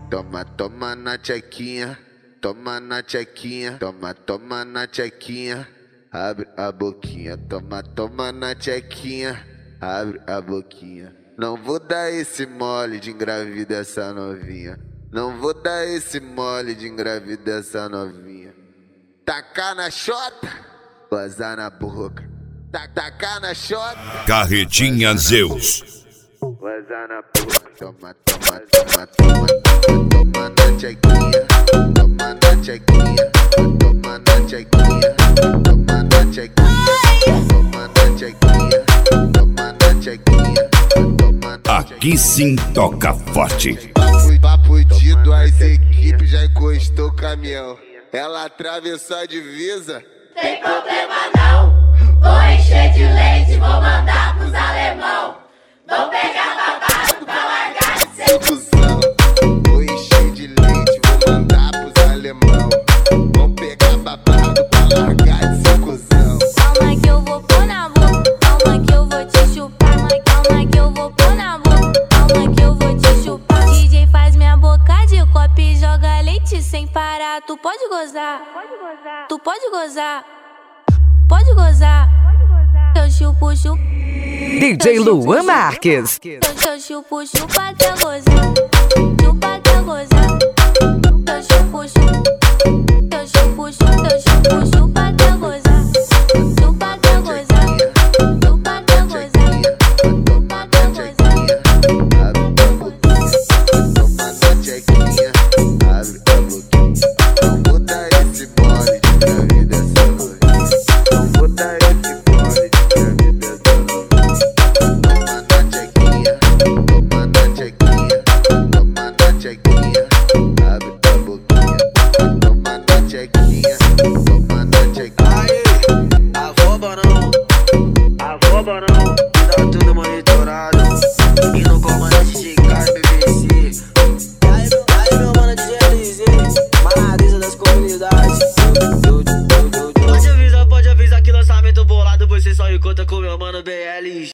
Toma, toma na tchequinha, toma na tchequinha, toma, toma na tchequinha, abre a boquinha, toma, toma na tchequinha, abre a boquinha. Não vou dar esse mole de engravidar essa novinha, não vou dar esse mole de engravidar essa novinha. Tacar na xota, gozar na boca, tacar na xota. Carretinha Zeus. Gozar na boca, toma, toma, toma, toma, toma na tchequinha, toma na tchequinha, toma na tchequinha, toma na tchequinha, toma na tchequinha, toma na tchequinha, toma na. Aqui sim toca forte. Papo de duas equipes, já encostou o caminhão. Ela atravessou a divisa. Tem problema não, vou encher de leite, vou mandar pros alemão. Vou pegar babado pra largar de ser Cusão, vou encher de leite, vou mandar pros alemão. Vou pegar babado pra largar de ser cuzão. Calma que eu vou pôr na boca, calma que eu vou te chupar. Calma que eu vou pôr na boca, calma que eu vou te chupar. DJ faz minha boca de copo e joga leite sem parar. Tu pode gozar, tu pode gozar, pode gozar. Eu chupo, chupo. DJ Luan Marques. Eu chupo, chupo até gozar.